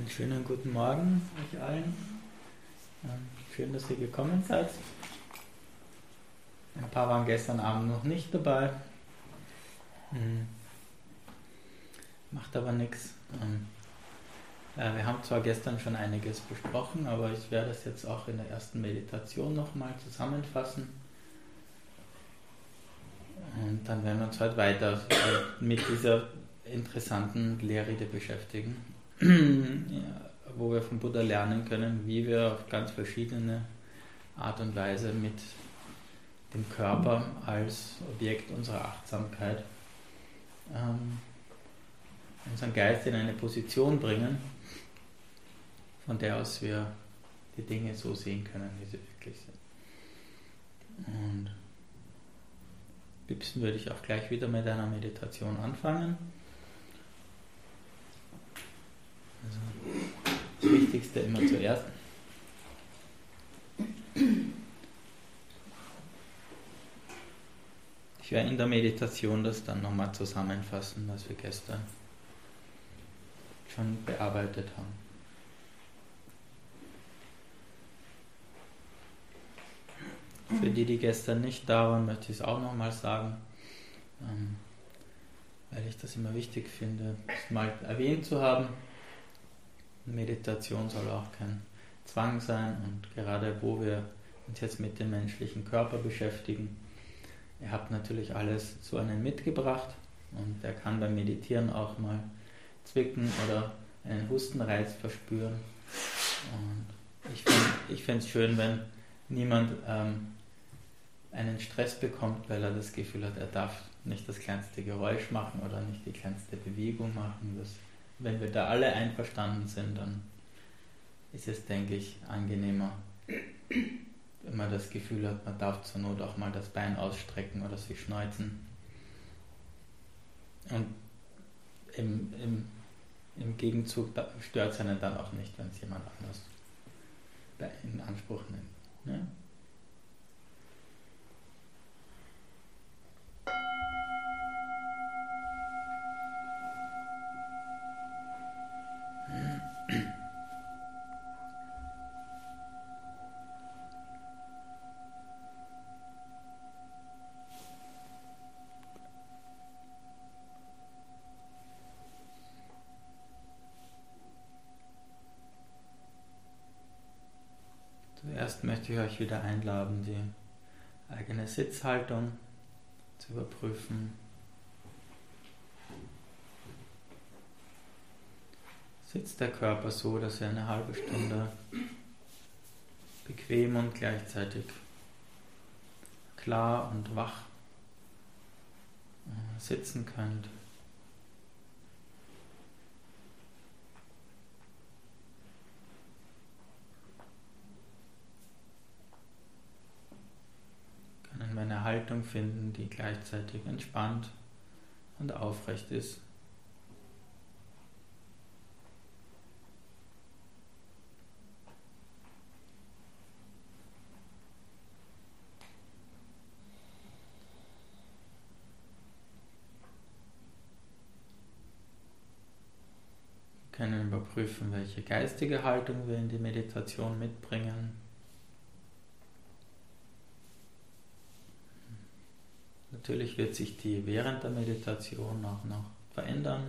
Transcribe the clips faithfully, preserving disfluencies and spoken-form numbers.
Einen schönen guten Morgen euch allen. Schön, dass ihr gekommen seid. Ein paar waren gestern Abend noch nicht dabei. Macht aber nichts. Wir haben zwar gestern schon einiges besprochen, aber ich werde es jetzt auch in der ersten Meditation nochmal zusammenfassen. Und dann werden wir uns heute weiter mit dieser interessanten Lehrrede beschäftigen, wo wir vom Buddha lernen können, wie wir auf ganz verschiedene Art und Weise mit dem Körper als Objekt unserer Achtsamkeit ähm, unseren Geist in eine Position bringen, von der aus wir die Dinge so sehen können, wie sie wirklich sind. Und liebsten würde ich auch gleich wieder mit einer Meditation anfangen. Also das Wichtigste immer zuerst. Ich werde in der Meditation das dann nochmal zusammenfassen, was wir gestern schon bearbeitet haben. Für die, die gestern nicht da waren, möchte ich es auch nochmal sagen, ähm, weil ich das immer wichtig finde, es mal erwähnt zu haben. Meditation soll auch kein Zwang sein, und gerade wo wir uns jetzt mit dem menschlichen Körper beschäftigen, ihr habt natürlich alles zu einem mitgebracht, und der kann beim Meditieren auch mal zwicken oder einen Hustenreiz verspüren. Und ich finde ich finde es schön, wenn niemand ähm, einen Stress bekommt, weil er das Gefühl hat, er darf nicht das kleinste Geräusch machen oder nicht die kleinste Bewegung machen. Das, wenn wir da alle einverstanden sind, dann ist es, denke ich, angenehmer, wenn man das Gefühl hat, man darf zur Not auch mal das Bein ausstrecken oder sich schneuzen. Und im, im, im Gegenzug stört es einen dann auch nicht, wenn es jemand anders in Anspruch nimmt. Ne? Zuerst möchte ich euch wieder einladen, die eigene Sitzhaltung zu überprüfen. Sitzt der Körper so, dass ihr eine halbe Stunde bequem und gleichzeitig klar und wach sitzen könnt? Können wir eine Haltung finden, die gleichzeitig entspannt und aufrecht ist. Wir können überprüfen, welche geistige Haltung wir in die Meditation mitbringen. Natürlich wird sich die während der Meditation auch noch verändern.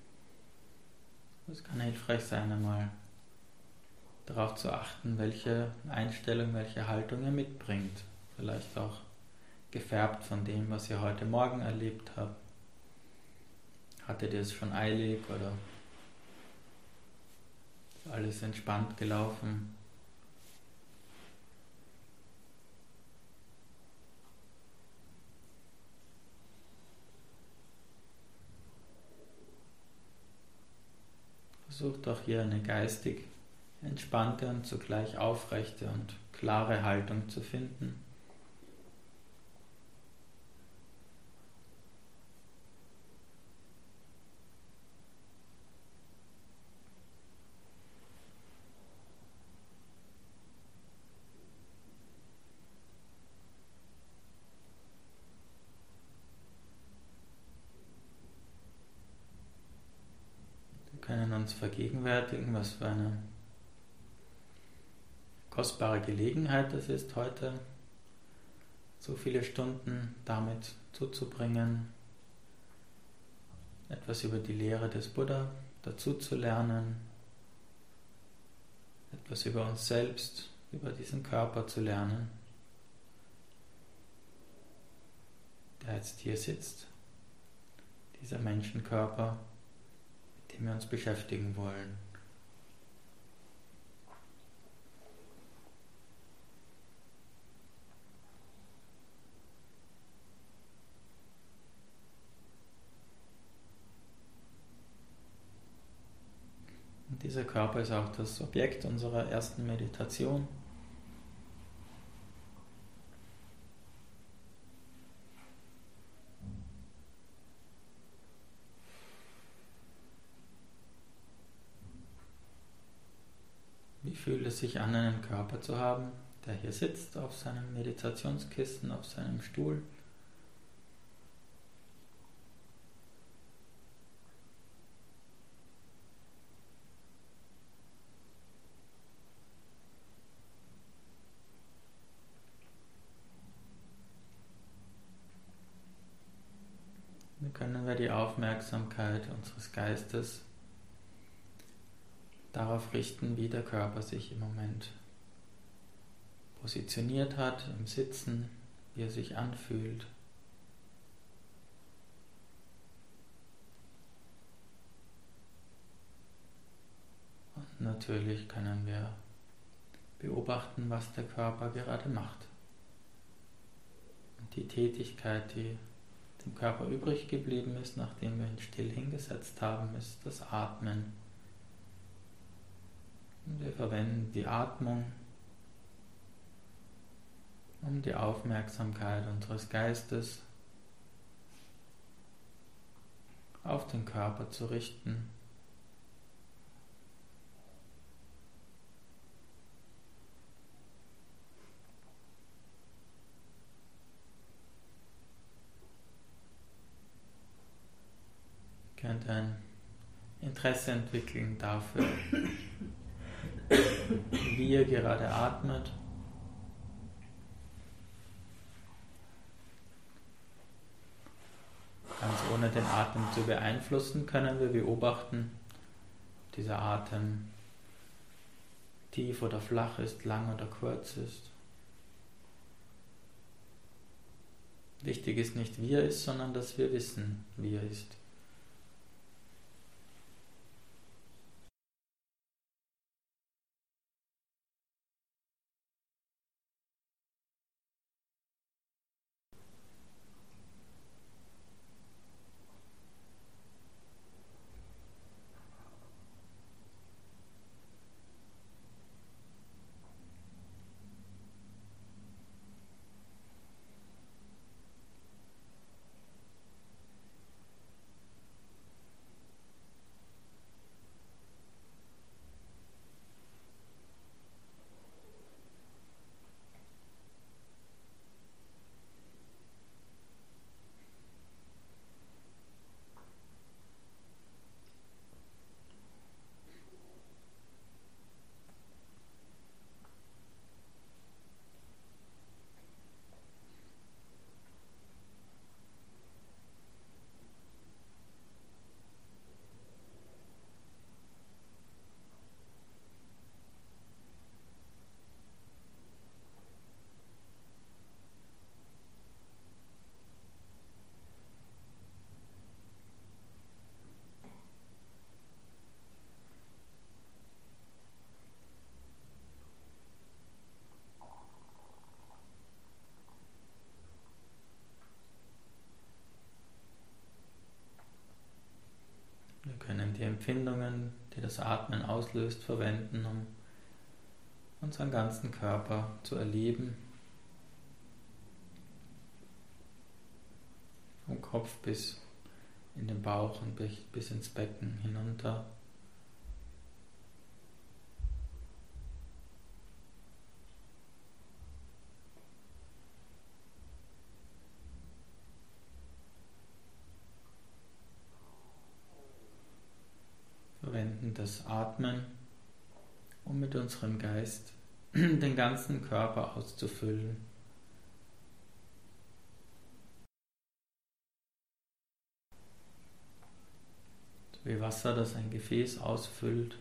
Es kann hilfreich sein, einmal darauf zu achten, welche Einstellung, welche Haltung ihr mitbringt. Vielleicht auch gefärbt von dem, was ihr heute Morgen erlebt habt. Hattet ihr es schon eilig oder ist alles entspannt gelaufen? Versucht auch hier eine geistig entspannte und zugleich aufrechte und klare Haltung zu finden. können uns vergegenwärtigen, was für eine kostbare Gelegenheit es ist, heute so viele Stunden damit zuzubringen, etwas über die Lehre des Buddha dazu zu lernen, etwas über uns selbst, über diesen Körper zu lernen, der jetzt hier sitzt, dieser Menschenkörper, mit dem wir uns beschäftigen wollen. Und dieser Körper ist auch das Objekt unserer ersten Meditation. Wie fühlt es sich an, einen Körper zu haben, der hier sitzt auf seinem Meditationskissen, auf seinem Stuhl? Dann können wir die Aufmerksamkeit unseres Geistes darauf richten, wie der Körper sich im Moment positioniert hat, im Sitzen, wie er sich anfühlt. Und natürlich können wir beobachten, was der Körper gerade macht. Und die Tätigkeit, die dem Körper übrig geblieben ist, nachdem wir ihn still hingesetzt haben, ist das Atmen. Und wir verwenden die Atmung, um die Aufmerksamkeit unseres Geistes auf den Körper zu richten. Ihr könnt ein Interesse entwickeln dafür, wie ihr gerade atmet. Ganz ohne den Atem zu beeinflussen, können wir beobachten, ob dieser Atem tief oder flach ist, lang oder kurz ist. Wichtig ist nicht, wie er ist, sondern dass wir wissen, wie er ist. Wir können die Empfindungen, die das Atmen auslöst, verwenden, um unseren ganzen Körper zu erleben. Vom Kopf bis in den Bauch und bis ins Becken hinunter. verwenden das Atmen, um mit unserem Geist den ganzen Körper auszufüllen. So wie Wasser, das ein Gefäß ausfüllt.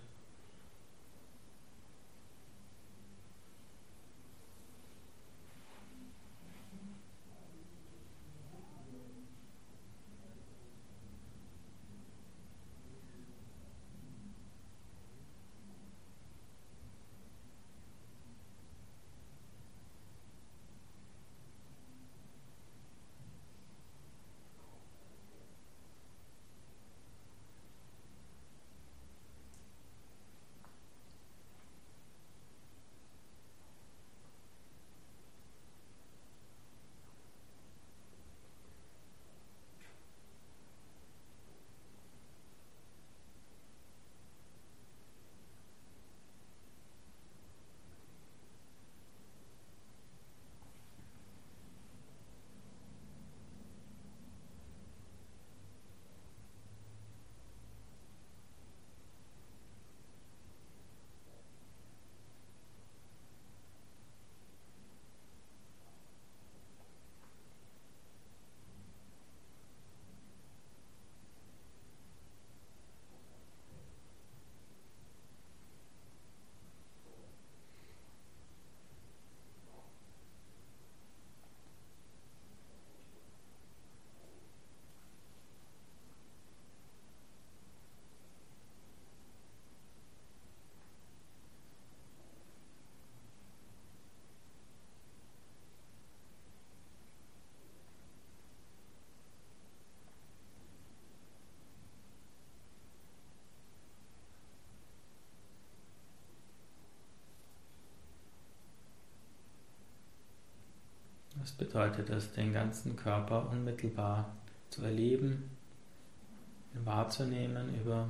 Das bedeutet es, den ganzen Körper unmittelbar zu erleben, wahrzunehmen über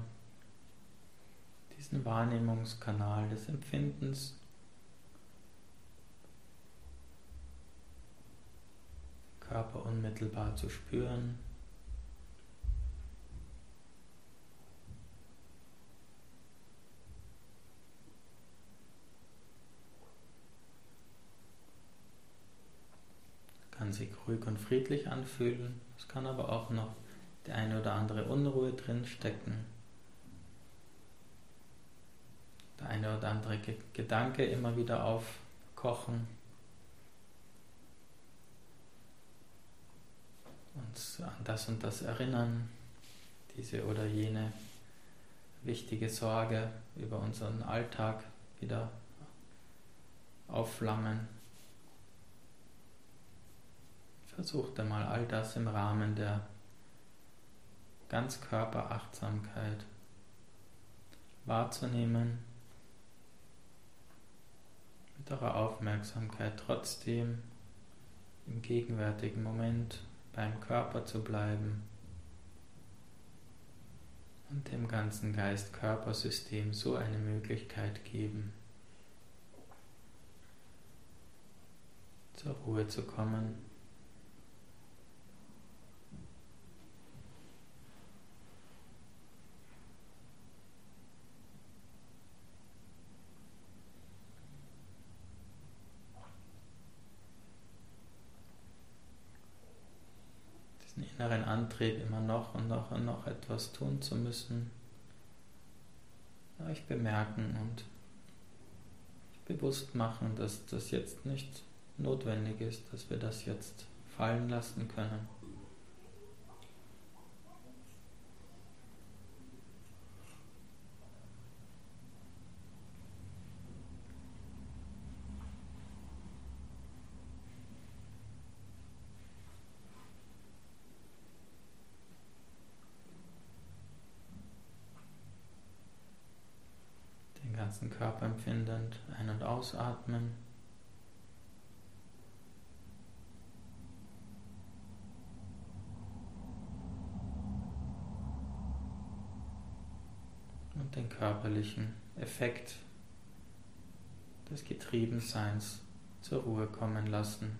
diesen Wahrnehmungskanal des Empfindens, Körper unmittelbar zu spüren. Kann sich ruhig und friedlich anfühlen. Es kann aber auch noch die eine oder andere Unruhe drin stecken. Der eine oder andere Gedanke immer wieder aufkochen. Uns an das und das erinnern. Diese oder jene wichtige Sorge über unseren Alltag wieder aufflammen. Versucht einmal all das im Rahmen der Ganzkörperachtsamkeit wahrzunehmen, mit eurer Aufmerksamkeit trotzdem im gegenwärtigen Moment beim Körper zu bleiben und dem ganzen Geist-Körper-System so eine Möglichkeit geben, zur Ruhe zu kommen. Diesen inneren Antrieb, immer noch und noch und noch etwas tun zu müssen, euch bemerken und bewusst machen, dass das jetzt nicht notwendig ist, dass wir das jetzt fallen lassen können. Den ganzen Körper empfindend, ein- und ausatmen. Und den körperlichen Effekt des Getriebenseins zur Ruhe kommen lassen.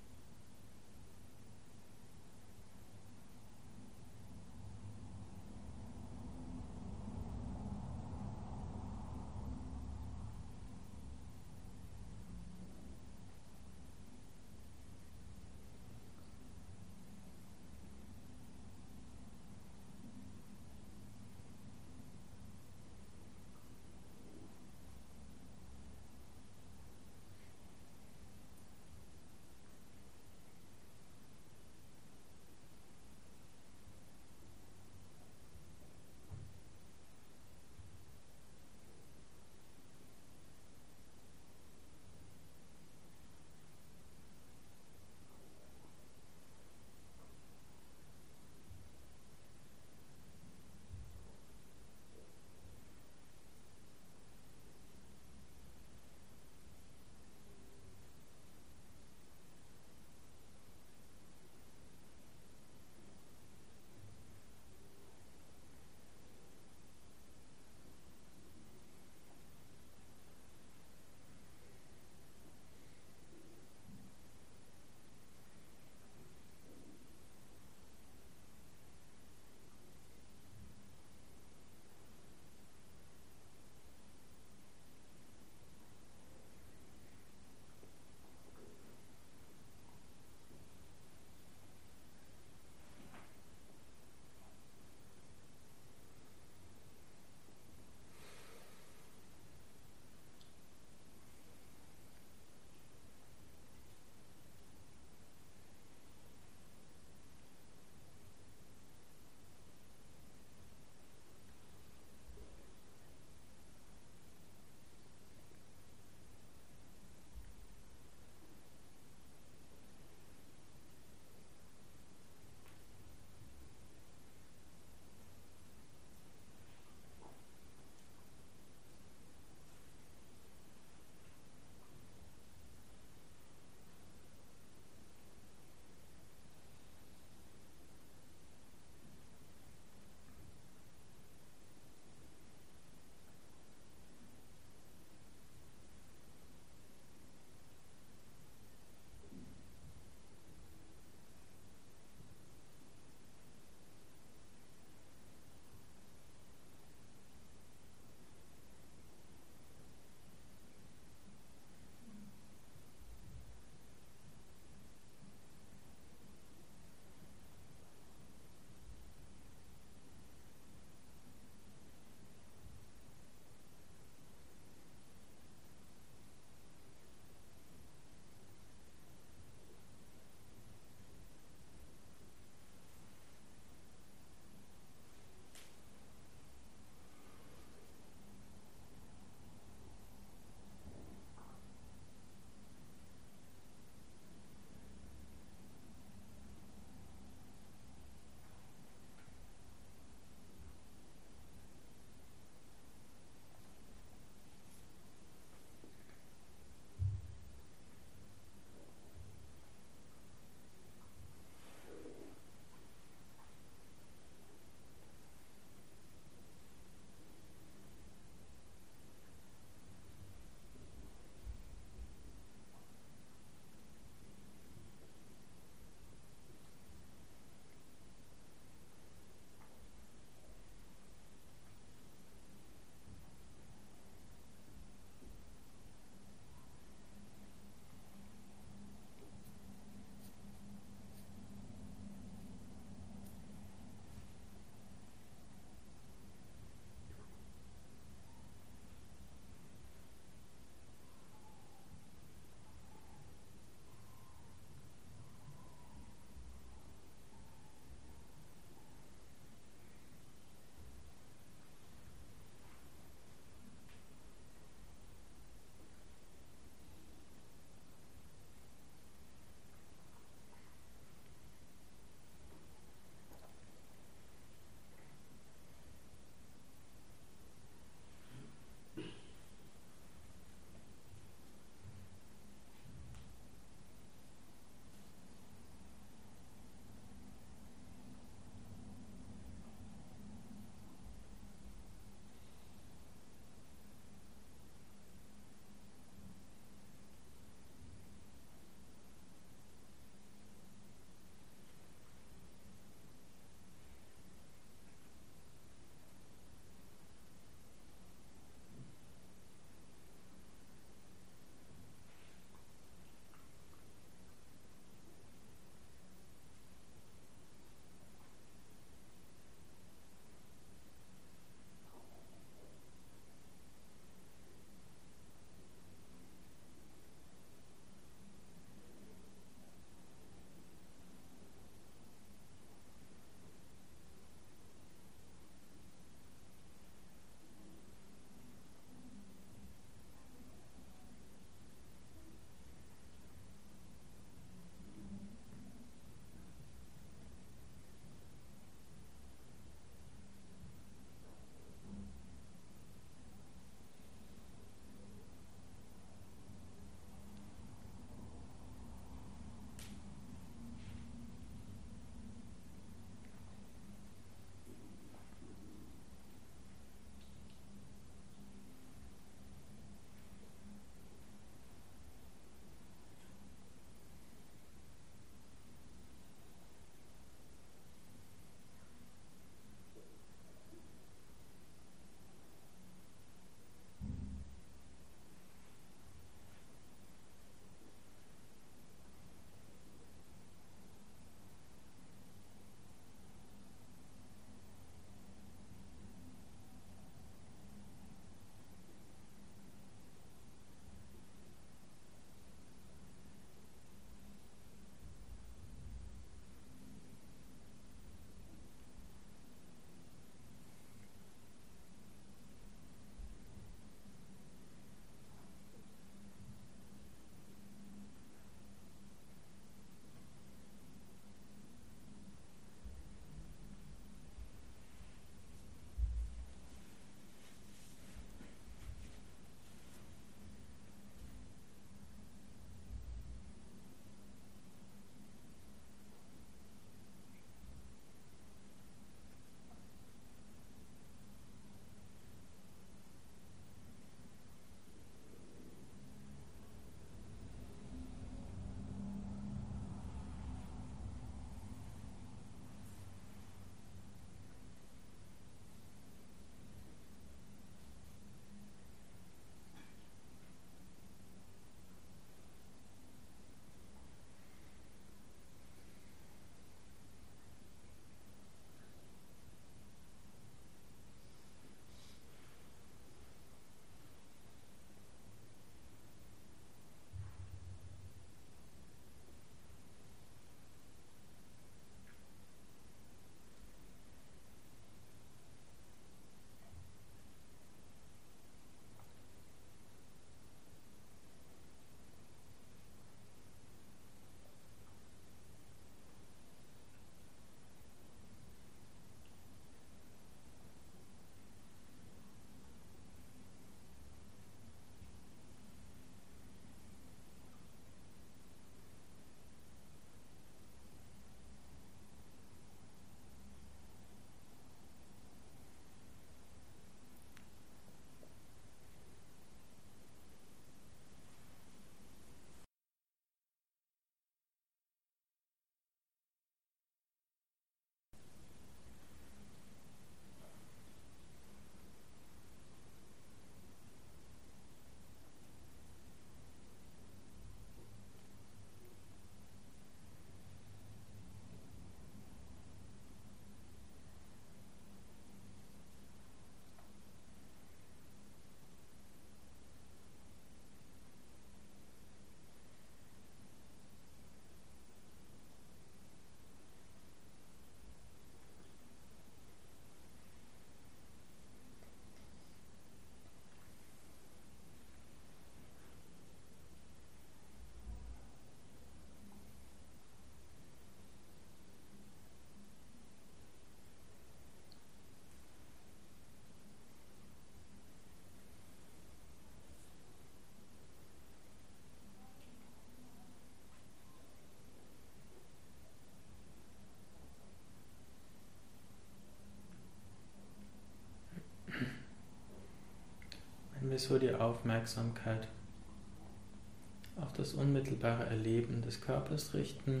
wir so die Aufmerksamkeit auf das unmittelbare Erleben des Körpers richten,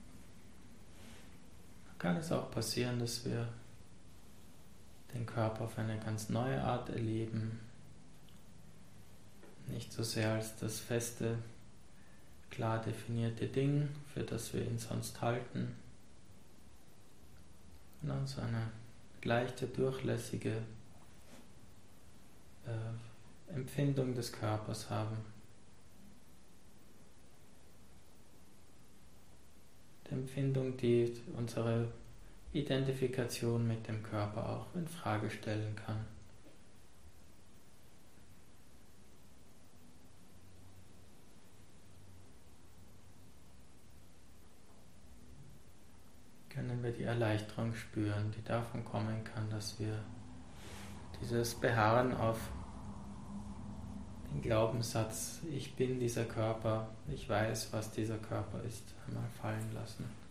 kann es auch passieren, dass wir den Körper auf eine ganz neue Art erleben, nicht so sehr als das feste, klar definierte Ding, für das wir ihn sonst halten, sondern so eine leichte, durchlässige äh, Empfindung des Körpers haben. Die Empfindung, die unsere Identifikation mit dem Körper auch in Frage stellen kann. Können wir die Erleichterung spüren, die davon kommen kann, dass wir dieses Beharren auf den Glaubenssatz, ich bin dieser Körper, ich weiß, was dieser Körper ist, einmal fallen lassen.